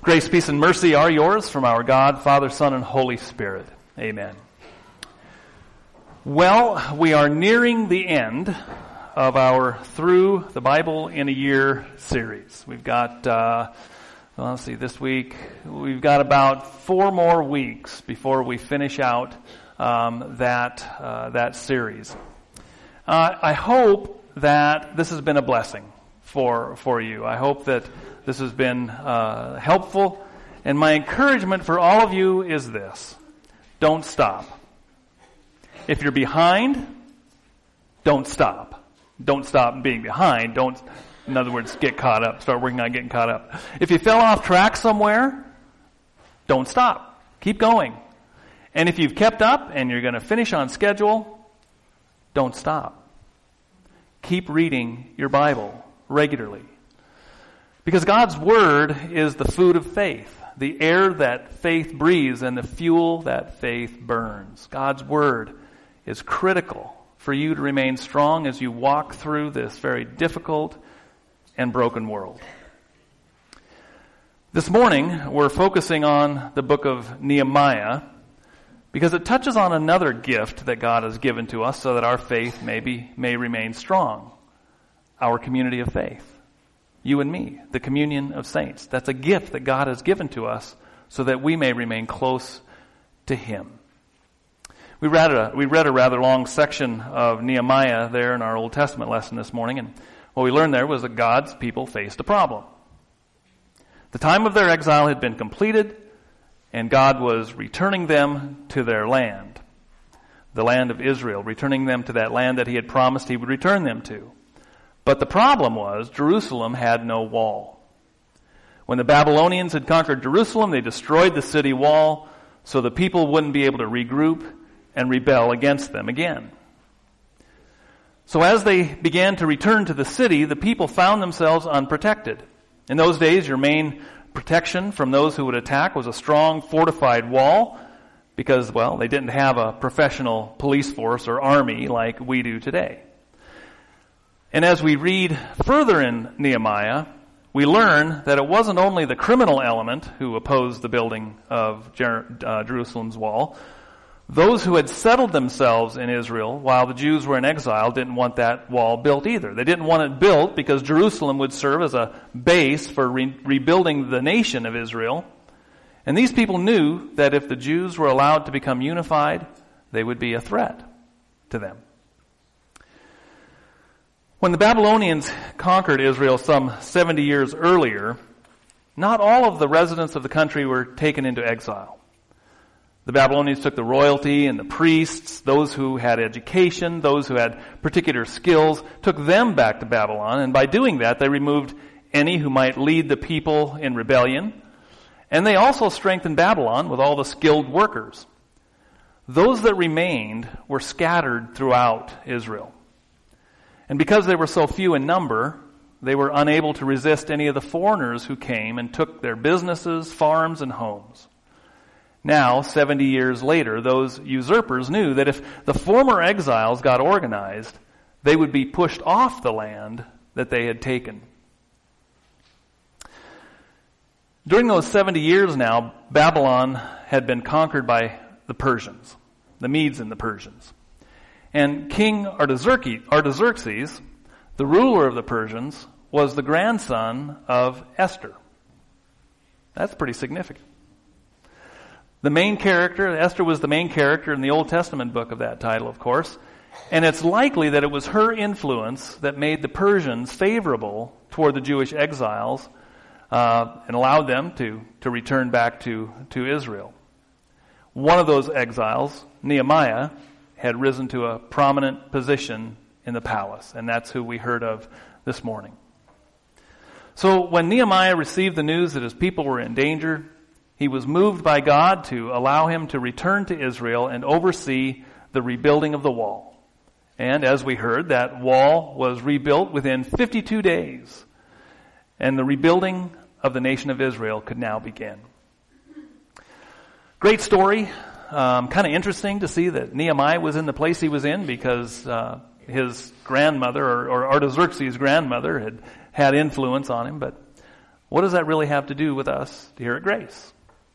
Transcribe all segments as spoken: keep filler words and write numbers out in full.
Grace, peace, and mercy are yours from our God, Father, Son, and Holy Spirit. Amen. Well, we are nearing the end of our Through the Bible in a Year series. We've got, uh, well, let's see, this week, we've got about four more weeks before we finish out um, that uh, that series. Uh, I hope that this has been a blessing for for you. I hope that this has been uh, helpful. And my encouragement for all of you is this: don't stop. If you're behind, don't stop. Don't stop being behind. Don't, in other words, get caught up. Start working on getting caught up. If you fell off track somewhere, don't stop. Keep going. And if you've kept up and you're going to finish on schedule, don't stop. Keep reading your Bible regularly. Because God's Word is the food of faith, the air that faith breathes and the fuel that faith burns. God's Word is critical for you to remain strong as you walk through this very difficult and broken world. This morning, we're focusing on the book of Nehemiah because it touches on another gift that God has given to us so that our faith may be, may remain strong. Our community of faith. You and me, the communion of saints. That's a gift that God has given to us so that we may remain close to Him. We read a, we read a rather long section of Nehemiah there in our Old Testament lesson this morning, and what we learned there was that God's people faced a problem. The time of their exile had been completed, and God was returning them to their land, the land of Israel, returning them to that land that He had promised He would return them to. But the problem was Jerusalem had no wall. When the Babylonians had conquered Jerusalem, they destroyed the city wall so the people wouldn't be able to regroup and rebel against them again. So as they began to return to the city, the people found themselves unprotected. In those days, your main protection from those who would attack was a strong, fortified wall because, well, they didn't have a professional police force or army like we do today. And as we read further in Nehemiah, we learn that it wasn't only the criminal element who opposed the building of Jer- uh, Jerusalem's wall. Those who had settled themselves in Israel while the Jews were in exile didn't want that wall built either. They didn't want it built because Jerusalem would serve as a base for re- rebuilding the nation of Israel. And these people knew that if the Jews were allowed to become unified, they would be a threat to them. When the Babylonians conquered Israel some seventy years earlier, not all of the residents of the country were taken into exile. The Babylonians took the royalty and the priests, those who had education, those who had particular skills, took them back to Babylon, and by doing that, they removed any who might lead the people in rebellion, and they also strengthened Babylon with all the skilled workers. Those that remained were scattered throughout Israel. And because they were so few in number, they were unable to resist any of the foreigners who came and took their businesses, farms, and homes. Now, seventy years later, those usurpers knew that if the former exiles got organized, they would be pushed off the land that they had taken. During those seventy years now, Babylon had been conquered by the Persians, the Medes and the Persians. And King Artaxerxes, the ruler of the Persians, was the grandson of Esther. That's pretty significant. The main character, Esther was the main character in the Old Testament book of that title, of course. And it's likely that it was her influence that made the Persians favorable toward the Jewish exiles uh, and allowed them to, to return back to, to Israel. One of those exiles, Nehemiah, had risen to a prominent position in the palace, and that's who we heard of this morning. So when Nehemiah received the news that his people were in danger, he was moved by God to allow him to return to Israel and oversee the rebuilding of the wall. And as we heard, that wall was rebuilt within fifty-two days, and the rebuilding of the nation of Israel could now begin. Great story. Um, kind of interesting to see that Nehemiah was in the place he was in because uh, his grandmother, or, or Artaxerxes' grandmother, had had influence on him. But What does that really have to do with us here at Grace?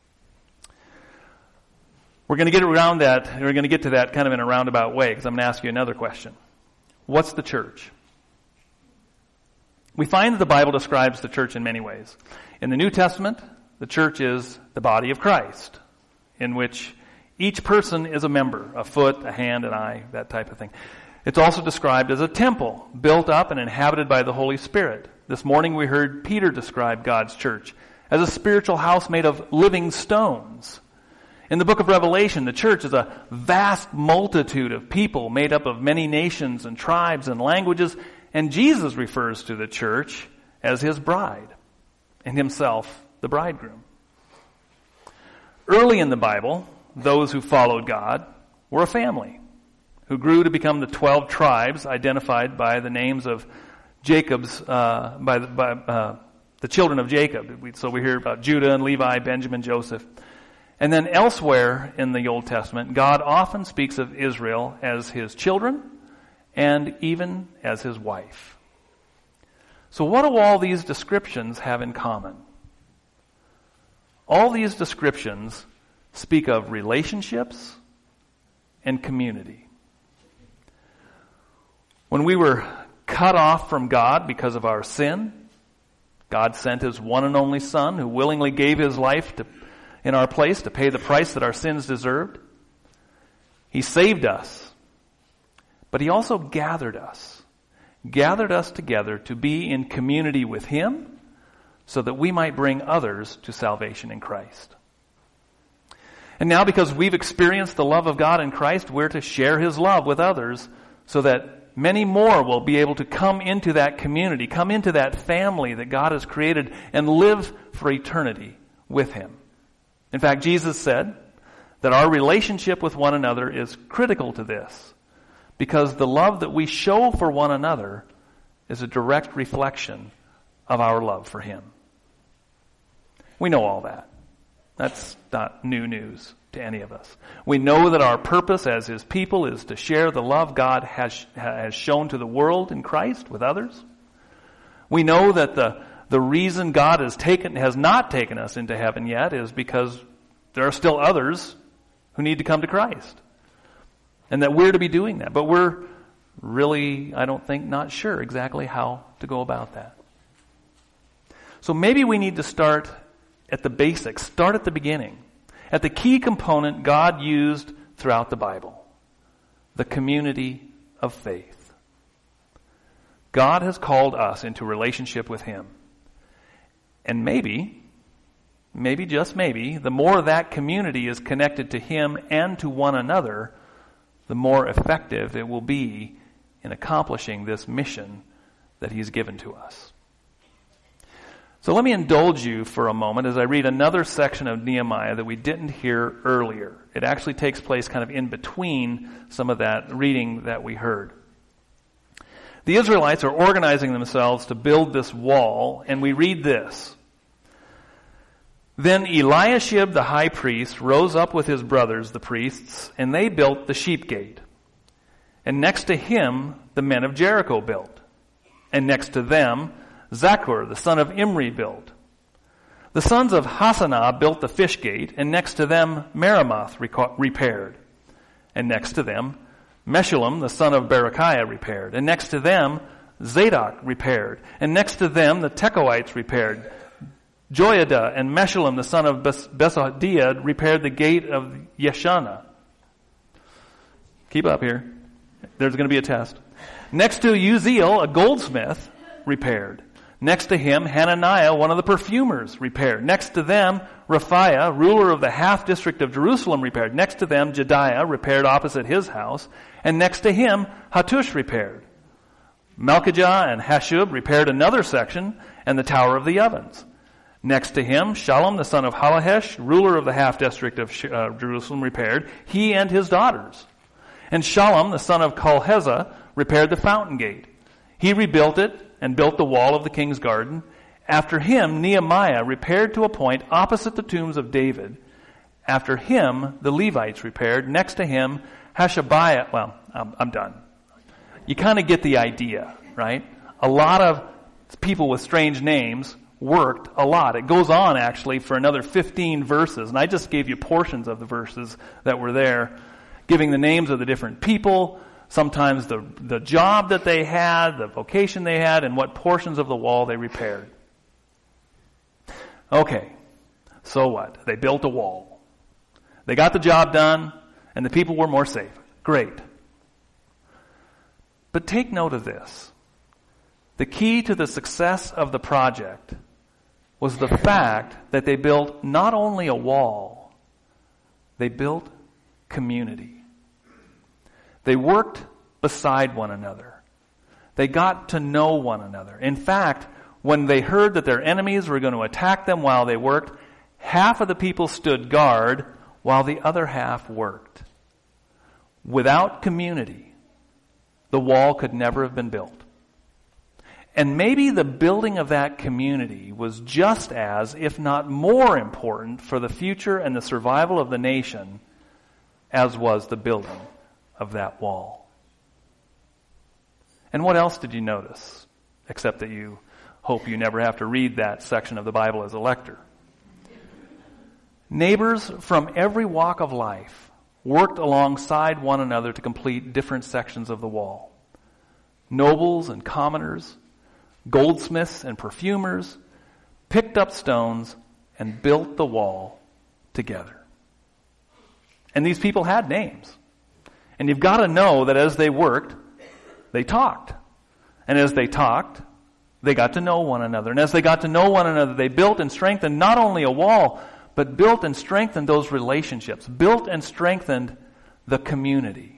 We're going to get around that, we're going to get to that kind of in a roundabout way, because I'm going to ask you another question. What's the church? We find that the Bible describes the church in many ways. In the New Testament, the church is the body of Christ, in which each person is a member, a foot, a hand, an eye, that type of thing. It's also described as a temple, built up and inhabited by the Holy Spirit. This morning we heard Peter describe God's church as a spiritual house made of living stones. In the book of Revelation, the church is a vast multitude of people made up of many nations and tribes and languages, and Jesus refers to the church as his bride, and himself the bridegroom. Early in the Bible, those who followed God were a family who grew to become the twelve tribes identified by the names of Jacob's, uh, by, the, by uh, the children of Jacob. We, so we hear about Judah and Levi, Benjamin, Joseph. And then elsewhere in the Old Testament, God often speaks of Israel as his children and even as his wife. So what do all these descriptions have in common? All these descriptions speak of relationships and community. When we were cut off from God because of our sin, God sent his one and only Son, who willingly gave his life to, in our place to pay the price that our sins deserved. He saved us, but he also gathered us, gathered us together to be in community with him so that we might bring others to salvation in Christ. And now, because we've experienced the love of God in Christ, we're to share his love with others so that many more will be able to come into that community, come into that family that God has created and live for eternity with him. In fact, Jesus said that our relationship with one another is critical to this, because the love that we show for one another is a direct reflection of our love for him. We know all that. That's not new news to any of us. We know that our purpose as his people is to share the love God has, has shown to the world in Christ with others. We know that the, the reason God has taken, has not taken us into heaven yet is because there are still others who need to come to Christ. And that we're to be doing that. But we're really, I don't think, not sure exactly how to go about that. So maybe we need to start at the basics, start at the beginning, at the key component God used throughout the Bible, the community of faith. God has called us into relationship with him. And maybe, maybe just maybe, the more that community is connected to him and to one another, the more effective it will be in accomplishing this mission that he's given to us. So let me indulge you for a moment as I read another section of Nehemiah that we didn't hear earlier. It actually takes place kind of in between some of that reading that we heard. The Israelites are organizing themselves to build this wall, and we read this. Then Eliashib the high priest rose up with his brothers, the priests, and they built the sheep gate. And next to him, the men of Jericho built. And next to them, Zaccur, the son of Imri, built. The sons of Hassanah built the fish gate, and next to them Meremoth repaired. And next to them Meshullam, the son of Berechiah, repaired. And next to them Zadok repaired. And next to them the Tekoites repaired. Joiada and Meshullam, the son of Besodiah, repaired the gate of Yeshana. Keep up here. There's going to be a test. Next to Uziel, a goldsmith, repaired. Next to him, Hananiah, one of the perfumers, repaired. Next to them, Raphiah, ruler of the half district of Jerusalem, repaired. Next to them, Jediah, repaired opposite his house. And next to him, Hattush repaired. Malchijah and Hashub repaired another section and the Tower of the Ovens. Next to him, Shallum, the son of Halahesh, ruler of the half district of uh, Jerusalem, repaired, he and his daughters. And Shallum, the son of Kolhezah, repaired the fountain gate. He rebuilt it and built the wall of the king's garden. After him, Nehemiah repaired to a point opposite the tombs of David. After him, the Levites repaired. Next to him, Hashabiah. Well, I'm, I'm done. You kind of get the idea, right? A lot of people with strange names worked a lot. It goes on actually for another fifteen verses, and I just gave you portions of the verses that were there, giving the names of the different people, sometimes the, the job that they had, the vocation they had, and what portions of the wall they repaired. Okay, so what? They built a wall. They got the job done, and the people were more safe. Great. But take note of this. The key to the success of the project was the fact that they built not only a wall, they built community. They worked beside one another. They got to know one another. In fact, when they heard that their enemies were going to attack them while they worked, half of the people stood guard while the other half worked. Without community, the wall could never have been built. And maybe the building of that community was just as, if not more important for the future and the survival of the nation as was the building of that wall. And what else did you notice? Except that you hope you never have to read that section of the Bible as a lector. Neighbors from every walk of life worked alongside one another to complete different sections of the wall. Nobles and commoners, goldsmiths and perfumers picked up stones and built the wall together. And these people had names. And you've got to know that as they worked, they talked. And as they talked, they got to know one another. And as they got to know one another, they built and strengthened not only a wall, but built and strengthened those relationships, built and strengthened the community.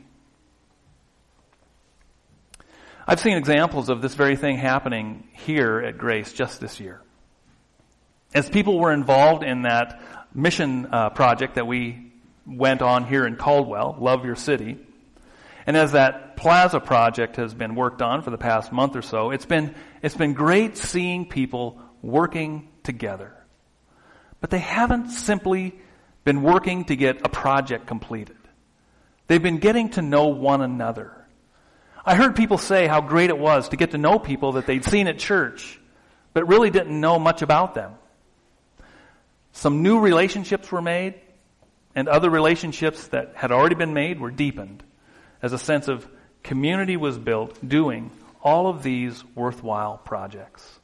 I've seen examples of this very thing happening here at Grace just this year. As people were involved in that mission uh, project that we went on here in Caldwell, Love Your City, and as that Plaza project has been worked on for the past month or so, it's been it's been great seeing people working together. But they haven't simply been working to get a project completed. They've been getting to know one another. I heard people say how great it was to get to know people that they'd seen at church, but really didn't know much about them. Some new relationships were made, and other relationships that had already been made were deepened, as a sense of community was built doing all of these worthwhile projects.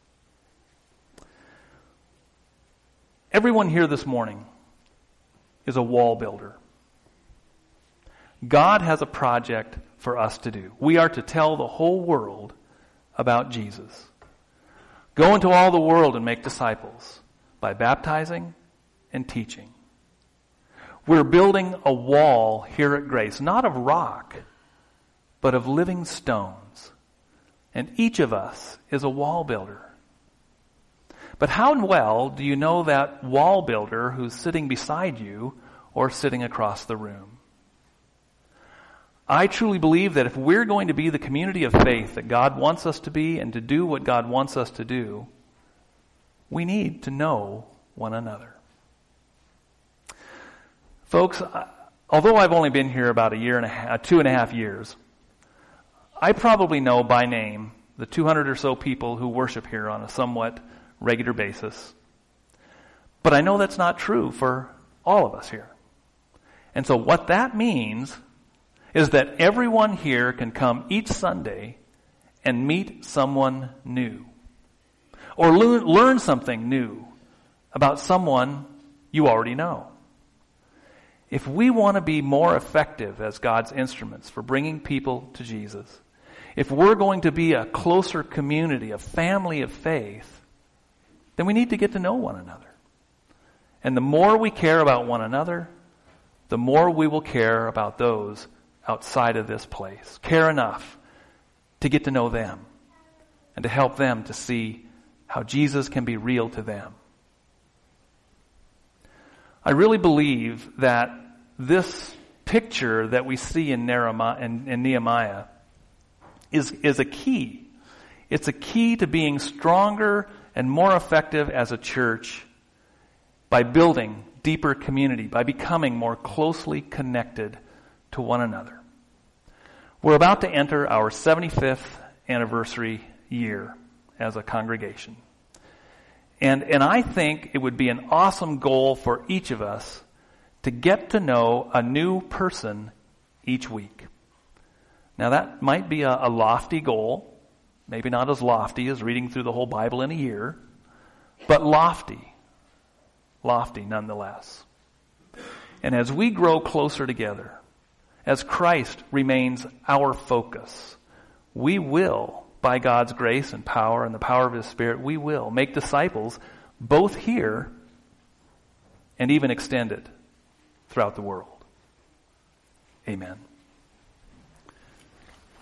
Everyone here this morning is a wall builder. God has a project for us to do. We are to tell the whole world about Jesus. Go into all the world and make disciples by baptizing and teaching. We're building a wall here at Grace, not of rock, but of living stones. And each of us is a wall builder. But how well do you know that wall builder who's sitting beside you or sitting across the room? I truly believe that if we're going to be the community of faith that God wants us to be and to do what God wants us to do, we need to know one another. Folks, although I've only been here about a year and a half, two and a half years, I probably know by name the two hundred or so people who worship here on a somewhat regular basis. But I know that's not true for all of us here. And so what that means is that everyone here can come each Sunday and meet someone new. Or learn, learn something new about someone you already know. If we want to be more effective as God's instruments for bringing people to Jesus, if we're going to be a closer community, a family of faith, then we need to get to know one another. And the more we care about one another, the more we will care about those outside of this place. Care enough to get to know them and to help them to see how Jesus can be real to them. I really believe that this picture that we see in Nehemiah is, is a key. It's a key to being stronger and more effective as a church by building deeper community, by becoming more closely connected to one another. We're about to enter our seventy-fifth anniversary year as a congregation. And, and I think it would be an awesome goal for each of us to get to know a new person each week. Now that might be a, a lofty goal, maybe not as lofty as reading through the whole Bible in a year, but lofty, lofty nonetheless. And as we grow closer together, as Christ remains our focus, we will, by God's grace and power and the power of His Spirit, we will make disciples both here and even extend it throughout the world. Amen.